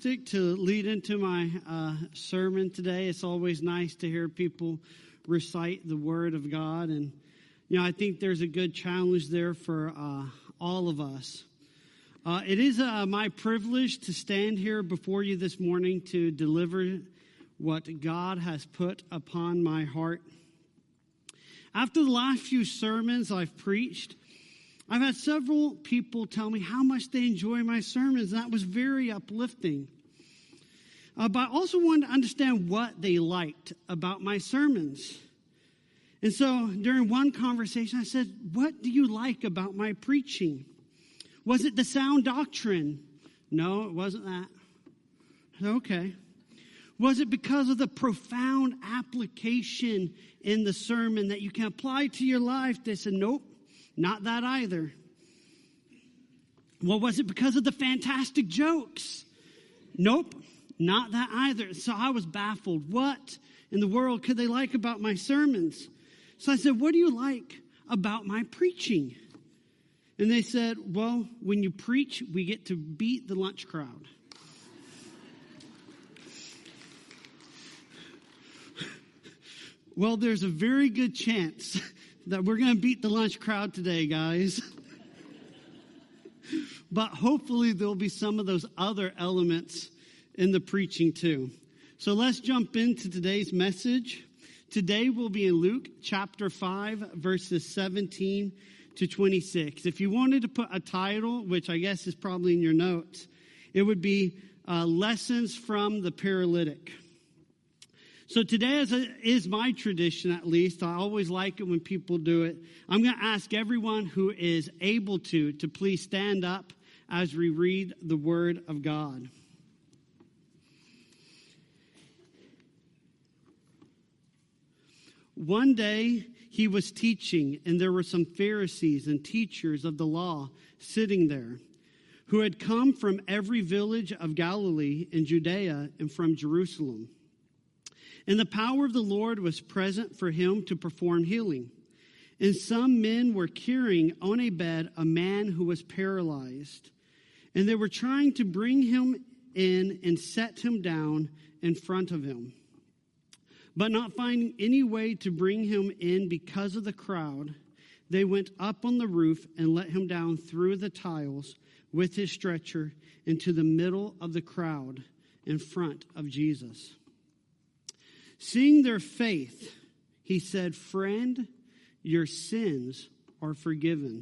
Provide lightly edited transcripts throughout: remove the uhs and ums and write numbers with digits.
fantastic to lead into my sermon today. It's always nice to hear people recite the Word of God. And, I think there's a good challenge there for all of us. It is my privilege to stand here before you this morning to deliver what God has put upon my heart. After the last few sermons I've preached, I've had several people tell me how much they enjoy my sermons, and that was very uplifting. But I also wanted to understand what they liked about my sermons. And so during one conversation, I said, "What do you like about my preaching? Was it the sound doctrine?" "No, it wasn't that." I said, "Okay." "Was it because of the profound application in the sermon that you can apply to your life?" They said, "Nope. Not that either." "Well, was it because of the fantastic jokes?" "Nope, not that either." So I was baffled. What in the world could they like about my sermons? So I said, "What do you like about my preaching?" And they said, "Well, when you preach, we get to beat the lunch crowd." Well, there's a very good chance that we're going to beat the lunch crowd today, guys. But hopefully there'll be some of those other elements in the preaching too. So let's jump into today's message. Today we'll be in Luke chapter 5, verses 17 to 26. If you wanted to put a title, which I guess is probably in your notes, it would be Lessons from the Paralytic. So today, as is my tradition at least, I always like it when people do it. I'm going to ask everyone who is able to please stand up as we read the Word of God. One day he was teaching, and there were some Pharisees and teachers of the law sitting there, who had come from every village of Galilee and Judea and from Jerusalem. And the power of the Lord was present for him to perform healing. And some men were carrying on a bed a man who was paralyzed. And they were trying to bring him in and set him down in front of him. But not finding any way to bring him in because of the crowd, they went up on the roof and let him down through the tiles with his stretcher into the middle of the crowd in front of Jesus. Seeing their faith, he said, "Friend, your sins are forgiven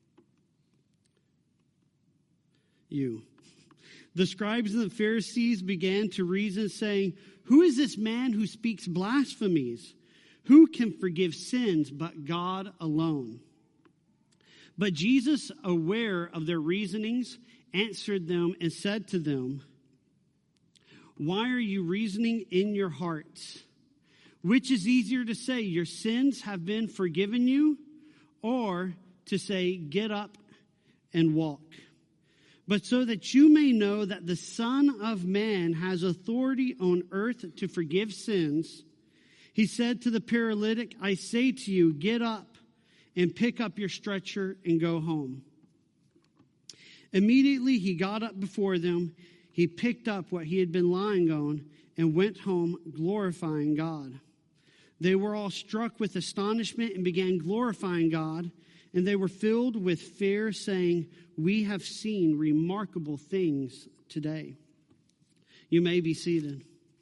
you." The scribes and the Pharisees began to reason, saying, "Who is this man who speaks blasphemies? Who can forgive sins but God alone?" But Jesus, aware of their reasonings, answered them and said to them, "Why are you reasoning in your hearts? Which is easier to say, 'Your sins have been forgiven you,' or to say, 'Get up and walk'? But so that you may know that the Son of Man has authority on earth to forgive sins," he said to the paralytic, "I say to you, get up and pick up your stretcher and go home." Immediately he got up before them. He picked up what he had been lying on and went home, glorifying God. They were all struck with astonishment and began glorifying God. And they were filled with fear, saying, "We have seen remarkable things today." You may be seated.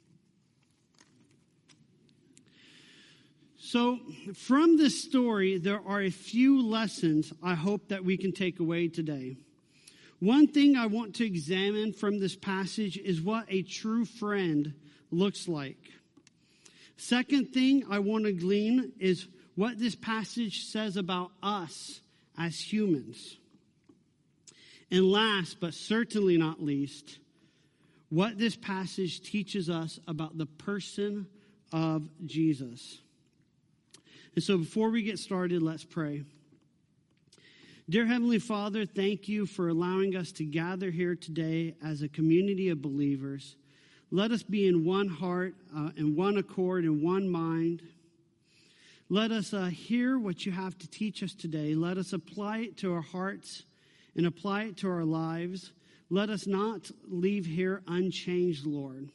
So from this story, there are a few lessons I hope that we can take away today. One thing I want to examine from this passage is what a true friend looks like. Second thing I want to glean is what this passage says about us as humans. And last, but certainly not least, what this passage teaches us about the person of Jesus. And so before we get started, let's pray. Dear Heavenly Father, thank you for allowing us to gather here today as a community of believers. Let us be in one heart, in one accord, in one mind. Let us hear what you have to teach us today. Let us apply it to our hearts and apply it to our lives. let us not leave here unchanged, Lord.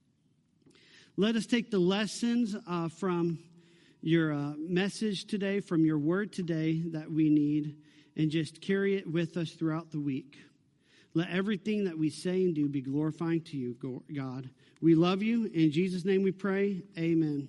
Let us take the lessons from your message today, from your word today that we need, and just carry it with us throughout the week. Let everything that we say and do be glorifying to you, God. We love you. In Jesus' name we pray. Amen.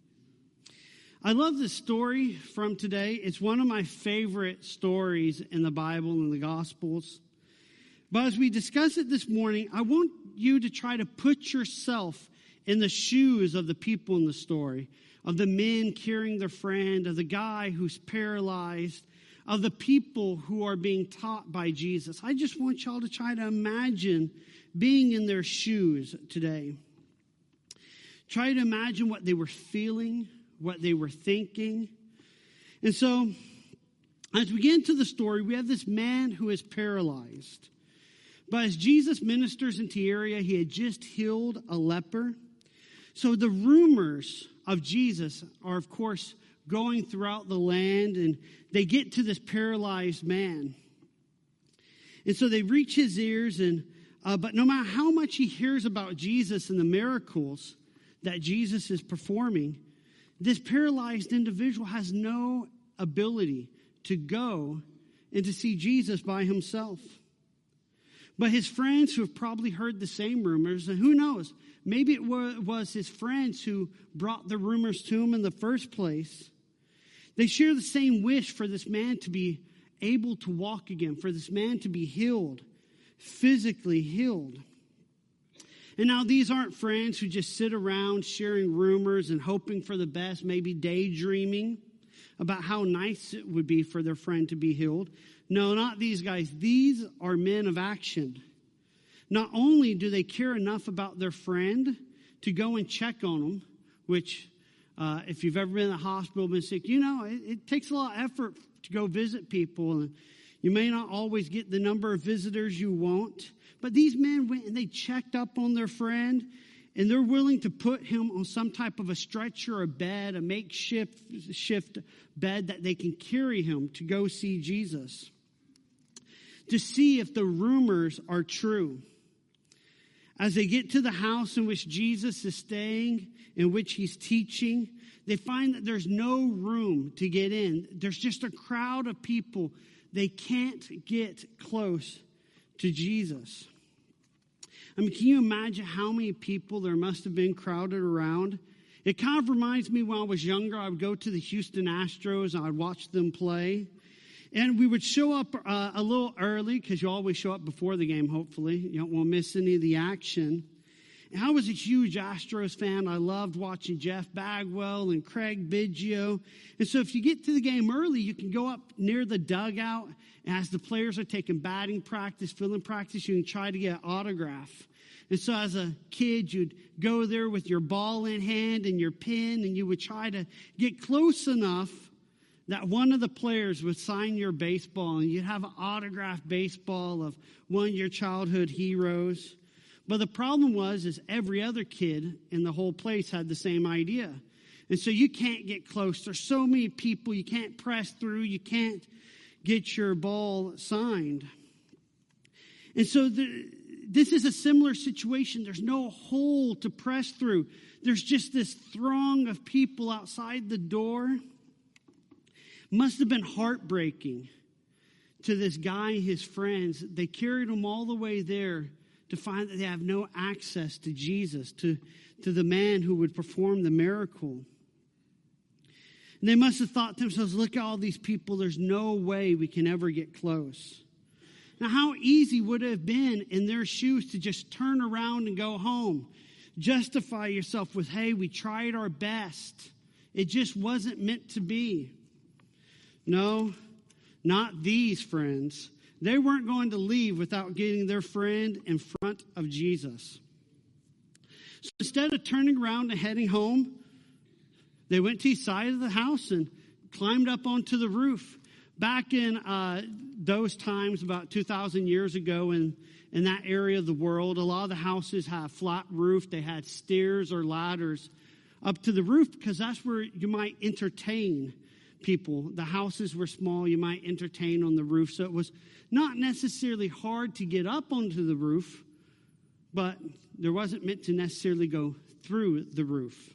I love this story from today. It's one of my favorite stories in the Bible and the Gospels. But as we discuss it this morning, I want you to try to put yourself in the shoes of the people in the story, of the men carrying their friend, of the guy who's paralyzed, of the people who are being taught by Jesus. I just want y'all to try to imagine being in their shoes today. Try to imagine what they were feeling, what they were thinking. And so, as we get into the story, we have this man who is paralyzed. But as Jesus ministers into the area, he had just healed a leper. So the rumors of Jesus are, of course, going throughout the land, and they get to this paralyzed man. And so they reach his ears, but no matter how much he hears about Jesus and the miracles that Jesus is performing, this paralyzed individual has no ability to go and to see Jesus by himself. But his friends who have probably heard the same rumors, and who knows, maybe it was his friends who brought the rumors to him in the first place. They share the same wish for this man to be able to walk again, for this man to be healed, physically healed. And now these aren't friends who just sit around sharing rumors and hoping for the best, maybe daydreaming about how nice it would be for their friend to be healed. No, not these guys. These are men of action. Not only do they care enough about their friend to go and check on them, which if you've ever been in the hospital, been sick, you know it takes a lot of effort to go visit people. And you may not always get the number of visitors you want. But these men went and they checked up on their friend, and they're willing to put him on some type of a stretcher or a bed, a makeshift bed that they can carry him to go see Jesus, to see if the rumors are true. As they get to the house in which Jesus is staying, in which he's teaching, they find that there's no room to get in. There's just a crowd of people. They can't get close to Jesus. I mean, can you imagine how many people there must have been crowded around? It kind of reminds me when I was younger, I would go to the Houston Astros and I'd watch them play. And we would show up a little early, because you always show up before the game, hopefully. You don't want to miss any of the action. And I was a huge Astros fan. I loved watching Jeff Bagwell and Craig Biggio. And so if you get to the game early, you can go up near the dugout. And as the players are taking batting practice, fielding practice, you can try to get an autograph. And so as a kid, you'd go there with your ball in hand and your pen, and you would try to get close enough that one of the players would sign your baseball, and you'd have an autographed baseball of one of your childhood heroes. But the problem is every other kid in the whole place had the same idea. And so you can't get close. There's so many people, you can't press through, you can't get your ball signed. And so this is a similar situation. There's no hole to press through. There's just this throng of people outside the door. Must have been heartbreaking to this guy and his friends. They carried him all the way there to find that they have no access to Jesus, to the man who would perform the miracle. And they must have thought to themselves, look at all these people. There's no way we can ever get close. Now, how easy would it have been in their shoes to just turn around and go home? Justify yourself with, hey, we tried our best. It just wasn't meant to be. No, not these friends. They weren't going to leave without getting their friend in front of Jesus. So instead of turning around and heading home, they went to the side of the house and climbed up onto the roof. Back in those times, about 2,000 years ago in that area of the world, a lot of the houses had flat roof. They had stairs or ladders up to the roof because that's where you might entertain people. The houses were small. You might entertain on the roof. So it was not necessarily hard to get up onto the roof, but there wasn't meant to necessarily go through the roof.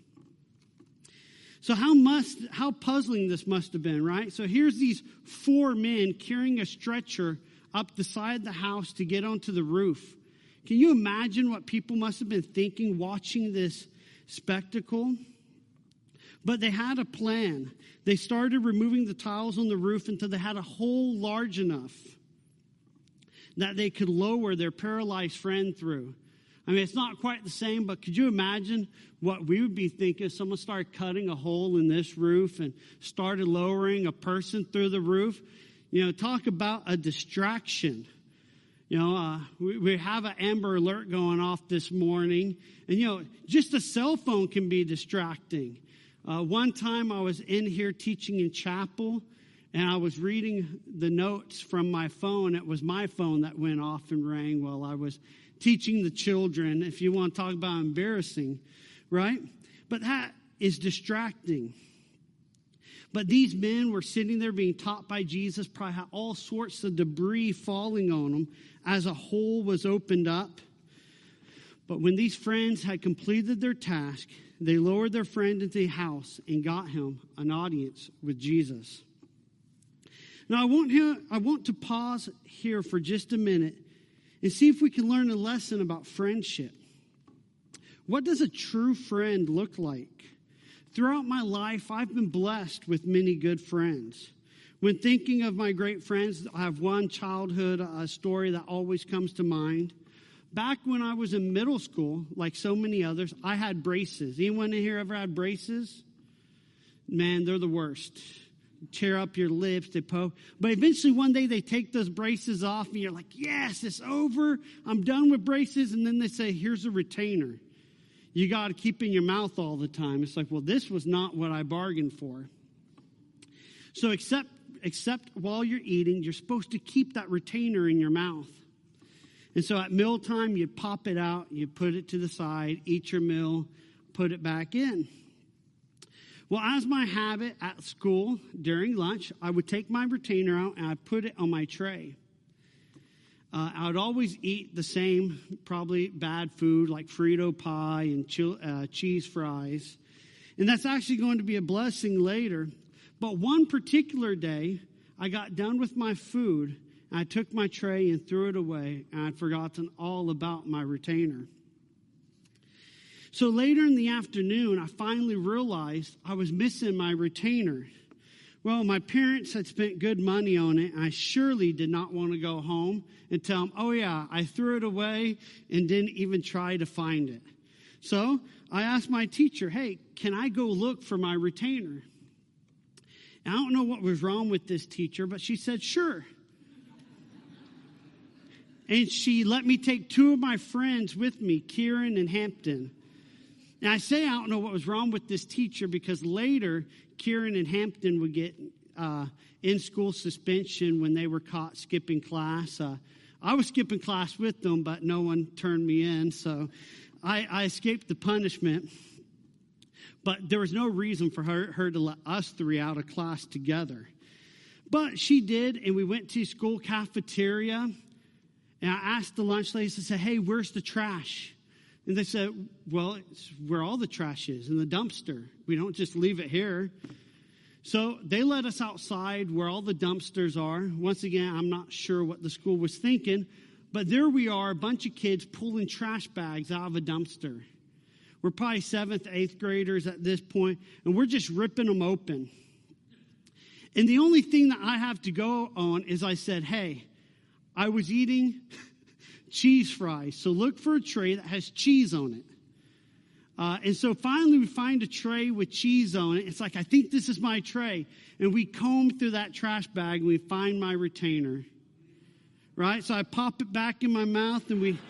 So how puzzling this must have been, right? So here's these 4 men carrying a stretcher up the side of the house to get onto the roof. Can you imagine what people must have been thinking watching this spectacle? But they had a plan. They started removing the tiles on the roof until they had a hole large enough that they could lower their paralyzed friend through. I mean, it's not quite the same, but could you imagine what we would be thinking if someone started cutting a hole in this roof and started lowering a person through the roof? You know, talk about a distraction. You know, we have an Amber Alert going off this morning. And, you know, just a cell phone can be distracting. One time I was in here teaching in chapel, and I was reading the notes from my phone. It was my phone that went off and rang while I was teaching the children, if you want to talk about embarrassing, right? But that is distracting. But these men were sitting there being taught by Jesus, probably had all sorts of debris falling on them as a hole was opened up. But when these friends had completed their task, they lowered their friend into the house and got him an audience with Jesus. Now, I want to pause here for just a minute and see if we can learn a lesson about friendship. What does a true friend look like? Throughout my life, I've been blessed with many good friends. When thinking of my great friends, I have one childhood story that always comes to mind. Back when I was in middle school, like so many others, I had braces. Anyone in here ever had braces? Man, they're the worst. Tear up your lips, they poke. But eventually one day they take those braces off and you're like, yes, it's over. I'm done with braces. And then they say, here's a retainer. You got to keep in your mouth all the time. It's like, well, this was not what I bargained for. So except while you're eating, you're supposed to keep that retainer in your mouth. And so at mealtime, you pop it out, you put it to the side, eat your meal, put it back in. Well, as my habit at school during lunch, I would take my retainer out and I'd put it on my tray. I would always eat the same, probably bad food like Frito pie and cheese fries. And that's actually going to be a blessing later. But one particular day, I got done with my food, and I took my tray and threw it away, and I'd forgotten all about my retainer. So later in the afternoon, I finally realized I was missing my retainer. Well, my parents had spent good money on it, and I surely did not want to go home and tell them, oh yeah, I threw it away and didn't even try to find it. So I asked my teacher, hey, can I go look for my retainer? And I don't know what was wrong with this teacher, but she said, sure. And she let me take 2 of my friends with me, Kieran and Hampton. And I say I don't know what was wrong with this teacher because later Kieran and Hampton would get in-school suspension when they were caught skipping class. I was skipping class with them, but no one turned me in, so I escaped the punishment. But there was no reason for her to let us 3 out of class together. But she did, and we went to school cafeteria, and I asked the lunch ladies, I said, hey, where's the trash? And they said, well, it's where all the trash is, in the dumpster. We don't just leave it here. So they let us outside where all the dumpsters are. Once again, I'm not sure what the school was thinking, but there we are, a bunch of kids pulling trash bags out of a dumpster. We're probably 7th, 8th graders at this point, and we're just ripping them open. And the only thing that I have to go on is I said, hey, I was eating cheese fries, so look for a tray that has cheese on it. And so finally we find a tray with cheese on it. It's like, I think this is my tray. And we comb through that trash bag and we find my retainer. Right? So I pop it back in my mouth and we...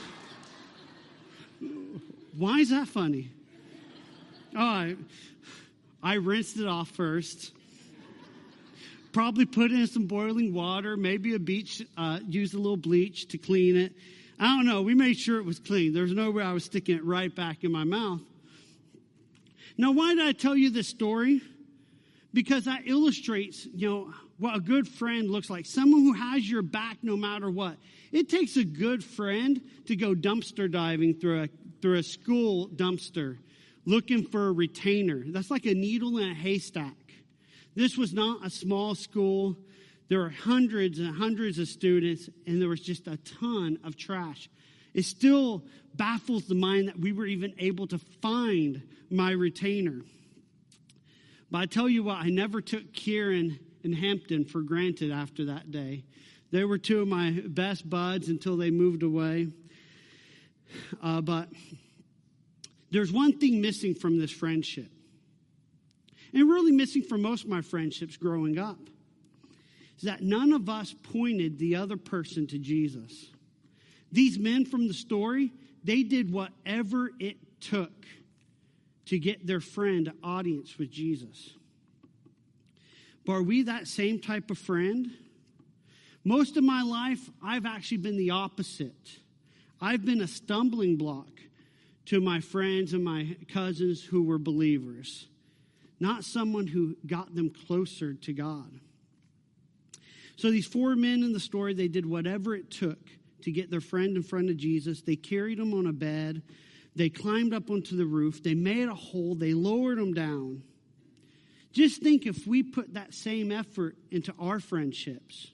Why is that funny? Oh, I rinsed it off first. Probably put it in some boiling water, maybe use a little bleach to clean it. I don't know. We made sure it was clean. There's no way I was sticking it right back in my mouth. Now, why did I tell you this story? because that illustrates, what a good friend looks like. Someone who has your back no matter what. It takes a good friend to go dumpster diving through a school dumpster looking for a retainer. That's like a needle in a haystack. This was not a small school. There were hundreds and hundreds of students, and there was just a ton of trash. It still baffles the mind that we were even able to find my retainer. But I tell you what, I never took Kieran and Hampton for granted after that day. They were two of my best buds until they moved away. But there's one thing missing from this friendship, and really missing from most of my friendships growing up, is that none of us pointed the other person to Jesus. These men from the story, they did whatever it took to get their friend an audience with Jesus. But are we that same type of friend? Most of my life, I've actually been the opposite. I've been a stumbling block to my friends and my cousins who were believers, not someone who got them closer to God. So these four men in the story, they did whatever it took to get their friend in front of Jesus. They carried him on a bed. They climbed up onto the roof. They made a hole. They lowered him down. Just think if we put that same effort into our friendships.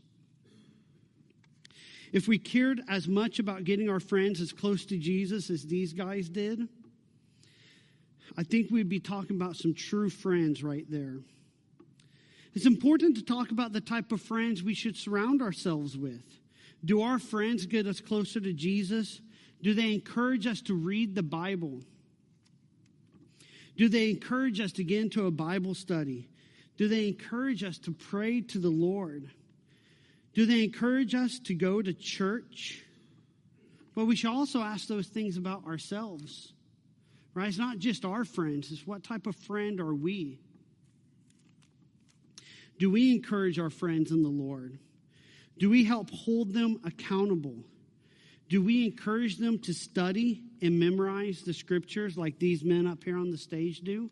If we cared as much about getting our friends as close to Jesus as these guys did, I think we'd be talking about some true friends right there. It's important to talk about the type of friends we should surround ourselves with. Do our friends get us closer to Jesus? Do they encourage us to read the Bible? Do they encourage us to get into a Bible study? Do they encourage us to pray to the Lord? Do they encourage us to go to church? But we should also ask those things about ourselves, right? It's not just our friends. It's what type of friend are we? Do we encourage our friends in the Lord? Do we help hold them accountable? Do we encourage them to study and memorize the scriptures like these men up here on the stage do?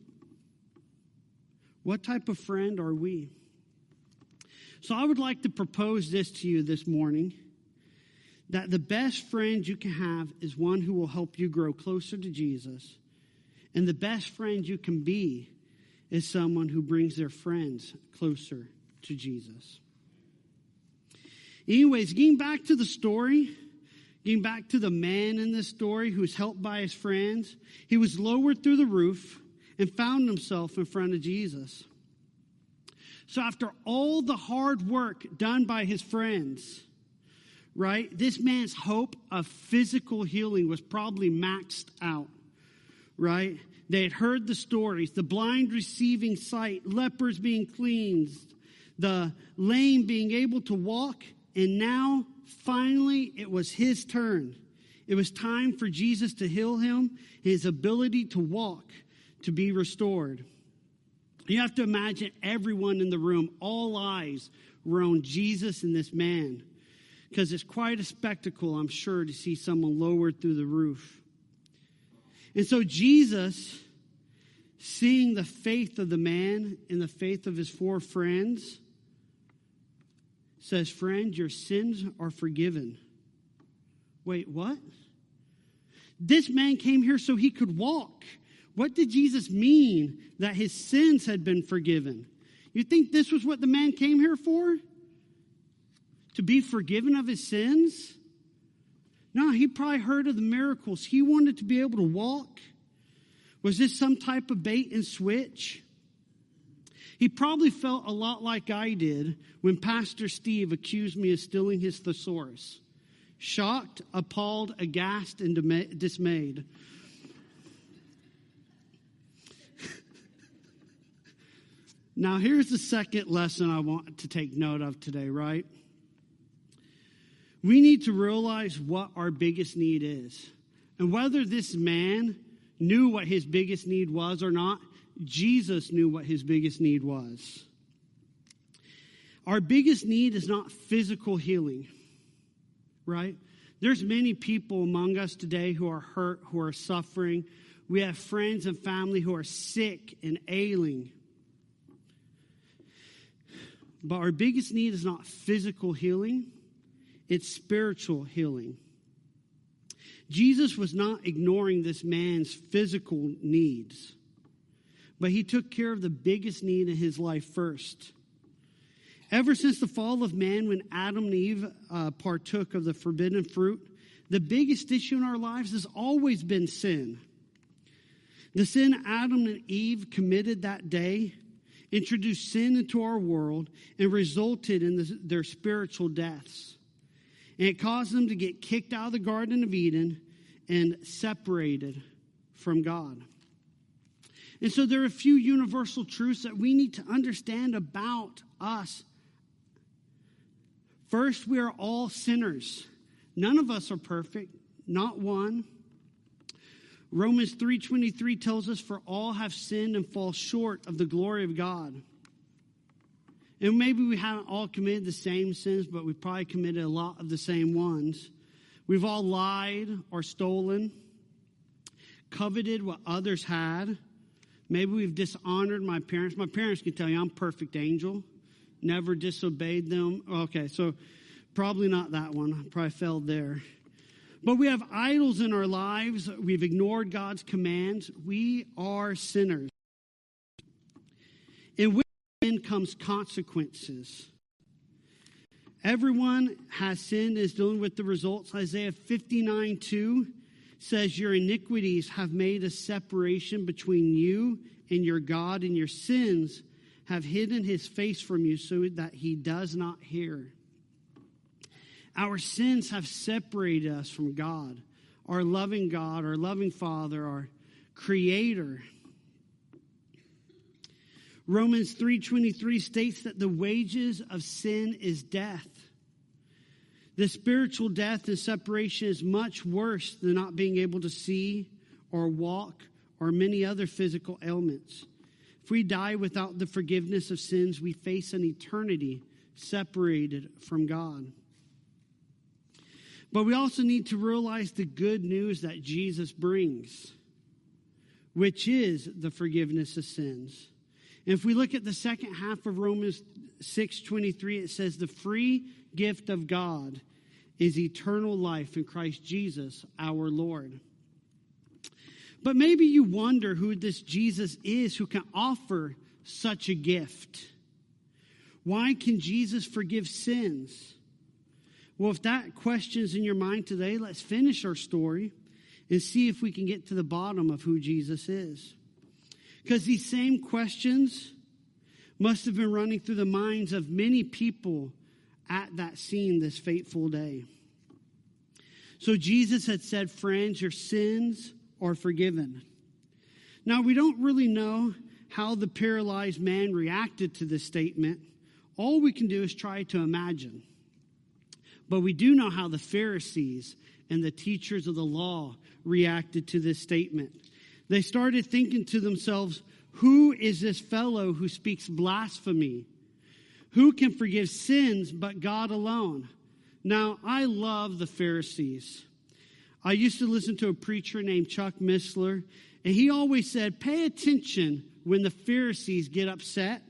What type of friend are we? So I would like to propose this to you this morning, that the best friend you can have is one who will help you grow closer to Jesus. And the best friend you can be is someone who brings their friends closer to Jesus. Anyways, getting back to the story, getting back to the man in this story who's helped by his friends, he was lowered through the roof and found himself in front of Jesus. So after all the hard work done by his friends, right, this man's hope of physical healing was probably maxed out, right? They had heard the stories, the blind receiving sight, lepers being cleansed, the lame being able to walk, and now, finally, it was his turn. It was time for Jesus to heal him, his ability to walk, to be restored. You have to imagine everyone in the room, all eyes were on Jesus and this man, because it's quite a spectacle, I'm sure, to see someone lowered through the roof. And so Jesus, seeing the faith of the man and the faith of his four friends, says, "Friend, your sins are forgiven." Wait, what? This man came here so he could walk. What did Jesus mean that his sins had been forgiven? You think this was what the man came here for? To be forgiven of his sins? No, he probably heard of the miracles. He wanted to be able to walk. Was this some type of bait and switch? He probably felt a lot like I did when Pastor Steve accused me of stealing his thesaurus. Shocked, appalled, aghast, and dismayed. Now, here's the second lesson I want to take note of today, right? We need to realize what our biggest need is. And whether this man knew what his biggest need was or not, Jesus knew what his biggest need was. Our biggest need is not physical healing, right? There's many people among us today who are hurt, who are suffering. We have friends and family who are sick and ailing. But our biggest need is not physical healing, it's spiritual healing. Jesus was not ignoring this man's physical needs, but he took care of the biggest need in his life first. Ever since the fall of man, when Adam and Eve partook of the forbidden fruit, the biggest issue in our lives has always been sin. The sin Adam and Eve committed that day introduced sin into our world and resulted in their spiritual deaths. And it caused them to get kicked out of the Garden of Eden and separated from God. And so there are a few universal truths that we need to understand about us. First, we are all sinners. None of us are perfect, not one. Romans 3:23 tells us, for all have sinned and fall short of the glory of God. And maybe we haven't all committed the same sins, but we've probably committed a lot of the same ones. We've all lied or stolen, coveted what others had. Maybe we've dishonored my parents. My parents can tell you I'm a perfect angel. Never disobeyed them. Okay, so probably not that one. I probably failed there. But we have idols in our lives. We've ignored God's commands. We are sinners. And with sin comes consequences. Everyone has sinned and is dealing with the results. Isaiah 59:2 says, your iniquities have made a separation between you and your God, and your sins have hidden his face from you so that he does not hear. Our sins have separated us from God, our loving Father, our Creator. Romans 3:23 states that the wages of sin is death. The spiritual death and separation is much worse than not being able to see or walk or many other physical ailments. If we die without the forgiveness of sins, we face an eternity separated from God. But we also need to realize the good news that Jesus brings, which is the forgiveness of sins. And if we look at the second half of Romans 6:23, it says the free gift of God is eternal life in Christ Jesus, our Lord. But maybe you wonder who this Jesus is who can offer such a gift. Why can Jesus forgive sins? Well, if that question's in your mind today, let's finish our story and see if we can get to the bottom of who Jesus is. Because these same questions must have been running through the minds of many people at that scene this fateful day. So Jesus had said, friends, your sins are forgiven. Now, we don't really know how the paralyzed man reacted to this statement. All we can do is try to imagine. But we do know how the Pharisees and the teachers of the law reacted to this statement. They started thinking to themselves, who is this fellow who speaks blasphemy? Who can forgive sins but God alone? Now, I love the Pharisees. I used to listen to a preacher named Chuck Missler, and he always said, pay attention when the Pharisees get upset,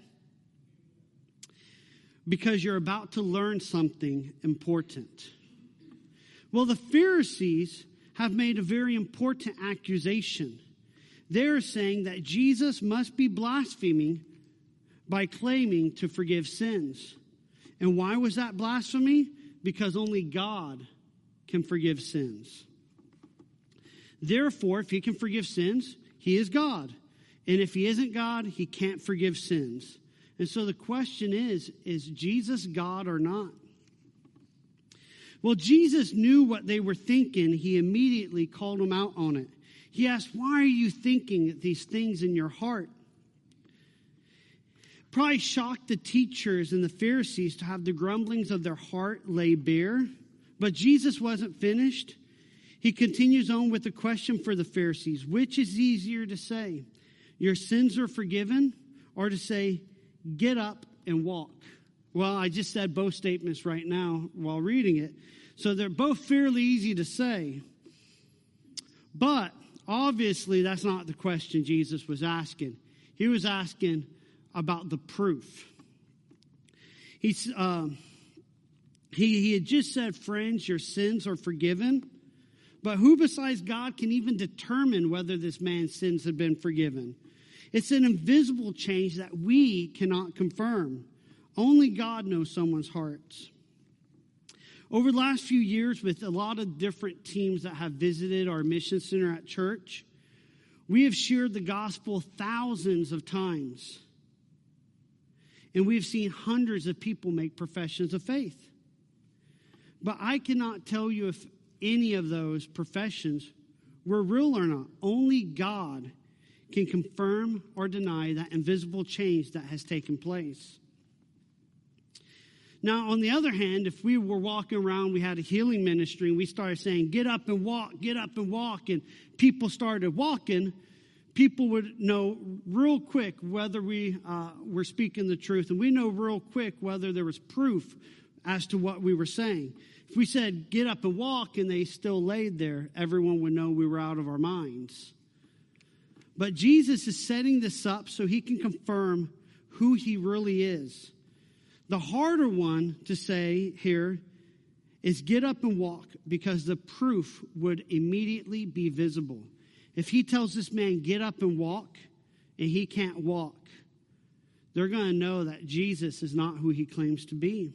because you're about to learn something important. Well, the Pharisees have made a very important accusation. They're saying that Jesus must be blaspheming by claiming to forgive sins. And why was that blasphemy? Because only God can forgive sins. Therefore, if he can forgive sins, he is God. And if he isn't God, he can't forgive sins. And so the question is Jesus God or not? Well, Jesus knew what they were thinking. He immediately called them out on it. He asked, why are you thinking these things in your heart? Probably shocked the teachers and the Pharisees to have the grumblings of their heart lay bare. But Jesus wasn't finished. He continues on with the question for the Pharisees. Which is easier to say, your sins are forgiven, or to say, get up and walk? Well, I just said both statements right now while reading it. So they're both fairly easy to say. But obviously that's not the question Jesus was asking. He was asking about the proof. He had just said, friends, your sins are forgiven. But who besides God can even determine whether this man's sins have been forgiven? It's an invisible change that we cannot confirm. Only God knows someone's hearts. Over the last few years, with a lot of different teams that have visited our mission center at church, we have shared the gospel thousands of times. And we've seen hundreds of people make professions of faith. But I cannot tell you if any of those professions were real or not. Only God can confirm or deny that invisible change that has taken place. Now, on the other hand, if we were walking around, we had a healing ministry, and we started saying, get up and walk, and people started walking, people would know real quick whether we were speaking the truth. And we know real quick whether there was proof as to what we were saying. If we said, get up and walk, and they still laid there, everyone would know we were out of our minds. But Jesus is setting this up so he can confirm who he really is. The harder one to say here is get up and walk, because the proof would immediately be visible. If he tells this man, get up and walk, and he can't walk, they're going to know that Jesus is not who he claims to be.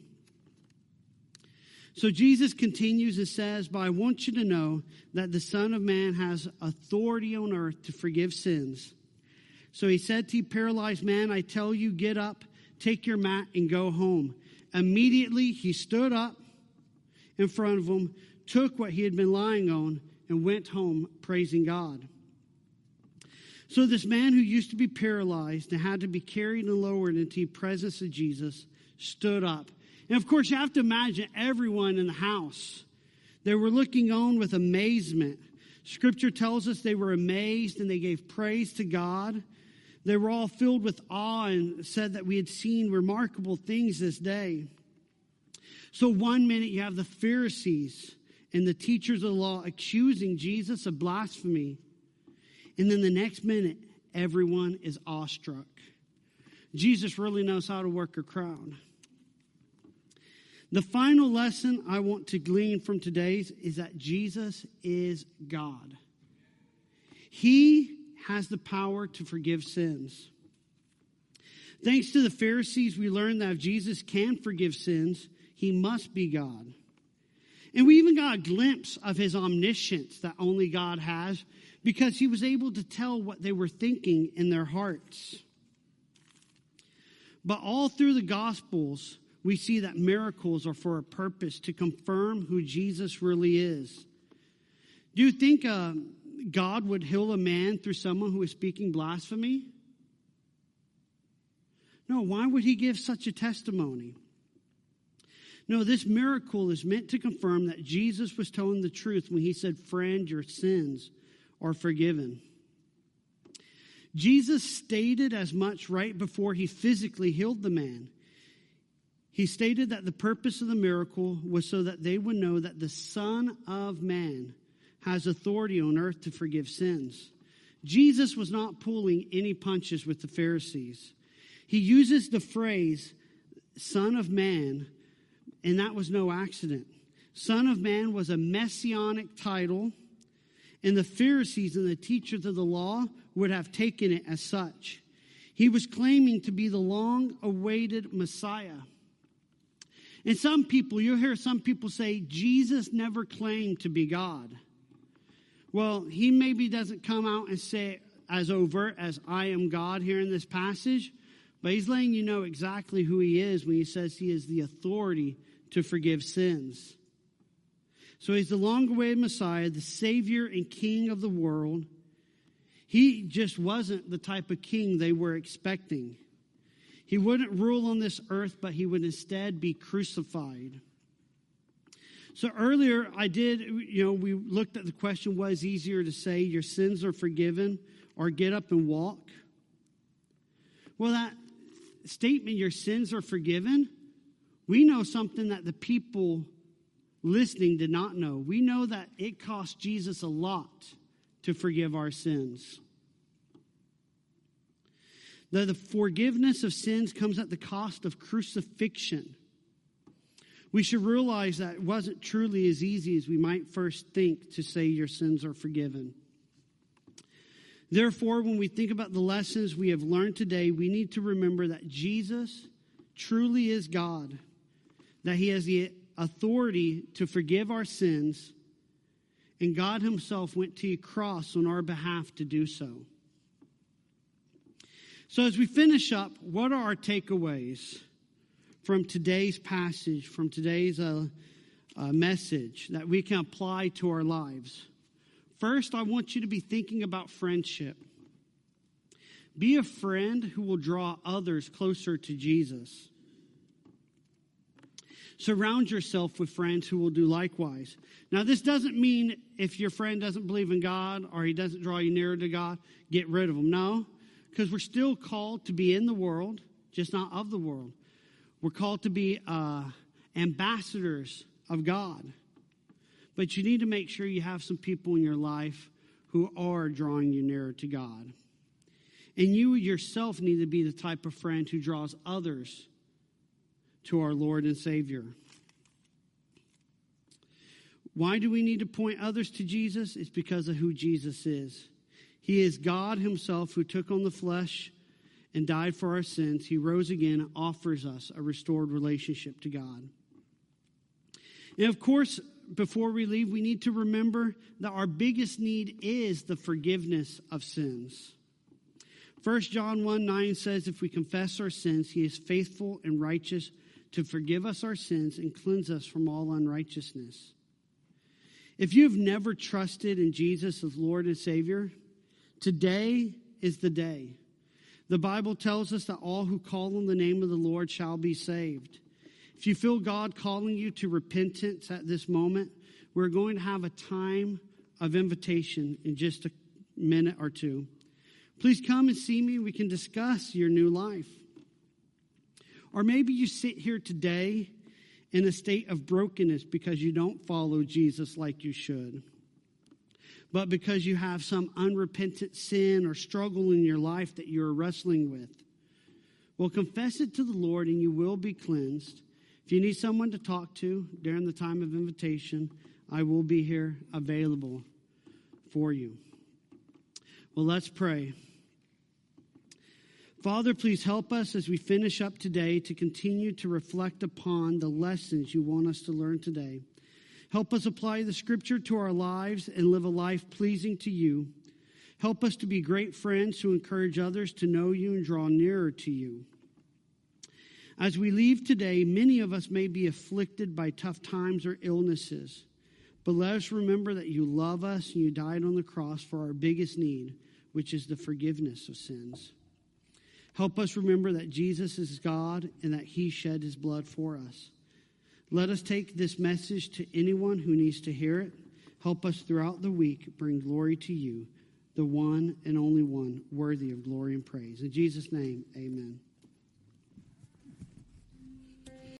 So Jesus continues and says, but I want you to know that the Son of Man has authority on earth to forgive sins. So he said to the paralyzed man, I tell you, get up, take your mat, and go home. Immediately he stood up in front of him, took what he had been lying on, and went home praising God. So this man who used to be paralyzed and had to be carried and lowered into the presence of Jesus stood up. And of course, you have to imagine everyone in the house. They were looking on with amazement. Scripture tells us they were amazed and they gave praise to God. They were all filled with awe and said that we had seen remarkable things this day. So one minute you have the Pharisees and the teachers of the law accusing Jesus of blasphemy. And then the next minute, everyone is awestruck. Jesus really knows how to work a crowd. The final lesson I want to glean from today's is that Jesus is God. He has the power to forgive sins. Thanks to the Pharisees, we learned that if Jesus can forgive sins, he must be God. And we even got a glimpse of his omniscience that only God has, because he was able to tell what they were thinking in their hearts. But all through the Gospels, we see that miracles are for a purpose, to confirm who Jesus really is. Do you think God would heal a man through someone who is speaking blasphemy? No, why would he give such a testimony? No, this miracle is meant to confirm that Jesus was telling the truth when he said, friend, your sins are forgiven. Jesus stated as much right before he physically healed the man. He stated that the purpose of the miracle was so that they would know that the Son of Man has authority on earth to forgive sins. Jesus was not pulling any punches with the Pharisees. He uses the phrase, Son of Man, and that was no accident. Son of Man was a messianic title, and the Pharisees and the teachers of the law would have taken it as such. He was claiming to be the long-awaited Messiah. And some people, you'll hear some people say, Jesus never claimed to be God. Well, he maybe doesn't come out and say as overt as I am God here in this passage, but he's letting you know exactly who he is when he says he is the authority to forgive sins. So he's the long-awaited Messiah, the Savior and King of the world. He just wasn't the type of king they were expecting. He wouldn't rule on this earth, but he would instead be crucified. So earlier we looked at the question, what is easier to say, your sins are forgiven, or get up and walk? Well, that statement, your sins are forgiven, we know something that the people listening did not know. We know that it cost Jesus a lot to forgive our sins. The forgiveness of sins comes at the cost of crucifixion. We should realize that it wasn't truly as easy as we might first think to say your sins are forgiven. Therefore, when we think about the lessons we have learned today, we need to remember that Jesus truly is God, that he has the authority to forgive our sins, and God himself went to a cross on our behalf to do so. So as we finish up, what are our takeaways from today's passage, from today's message that we can apply to our lives? First, I want you to be thinking about friendship. Be a friend who will draw others closer to Jesus. Surround yourself with friends who will do likewise. Now, this doesn't mean if your friend doesn't believe in God or he doesn't draw you nearer to God, get rid of him. No, because we're still called to be in the world, just not of the world. We're called to be ambassadors of God. But you need to make sure you have some people in your life who are drawing you nearer to God. And you yourself need to be the type of friend who draws others to our Lord and Savior. Why do we need to point others to Jesus? It's because of who Jesus is. He is God himself who took on the flesh and died for our sins. He rose again and offers us a restored relationship to God. And of course, before we leave, we need to remember that our biggest need is the forgiveness of sins. 1 John 1:9 says, if we confess our sins, he is faithful and righteous to forgive us our sins and cleanse us from all unrighteousness. If you've never trusted in Jesus as Lord and Savior, today is the day. The Bible tells us that all who call on the name of the Lord shall be saved. If you feel God calling you to repentance at this moment, we're going to have a time of invitation in just a minute or two. Please come and see me. We can discuss your new life. Or maybe you sit here today in a state of brokenness because you don't follow Jesus like you should. But because you have some unrepentant sin or struggle in your life that you're wrestling with. Well, confess it to the Lord and you will be cleansed. If you need someone to talk to during the time of invitation, I will be here available for you. Well, let's pray. Father, please help us as we finish up today to continue to reflect upon the lessons you want us to learn today. Help us apply the scripture to our lives and live a life pleasing to you. Help us to be great friends who encourage others to know you and draw nearer to you. As we leave today, many of us may be afflicted by tough times or illnesses. But let us remember that you love us and you died on the cross for our biggest need, which is the forgiveness of sins. Help us remember that Jesus is God and that he shed his blood for us. Let us take this message to anyone who needs to hear it. Help us throughout the week bring glory to you, the one and only one worthy of glory and praise. In Jesus' name, amen.